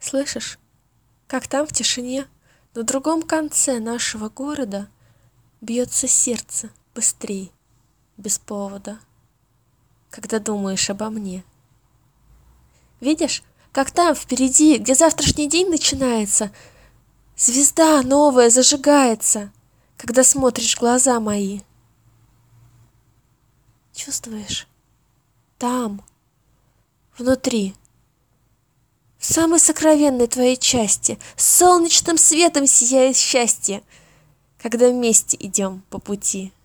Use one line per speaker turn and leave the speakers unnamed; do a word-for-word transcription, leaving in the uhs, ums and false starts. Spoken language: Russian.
Слышишь, как там в тишине, на другом конце нашего города бьется сердце быстрей, без повода, когда думаешь обо мне. Видишь, как там впереди, где завтрашний день начинается, звезда новая зажигается, когда смотришь в глаза мои. Чувствуешь? Там, внутри, в самой сокровенной твоей части, с солнечным светом сияет счастье, когда вместе идем по пути.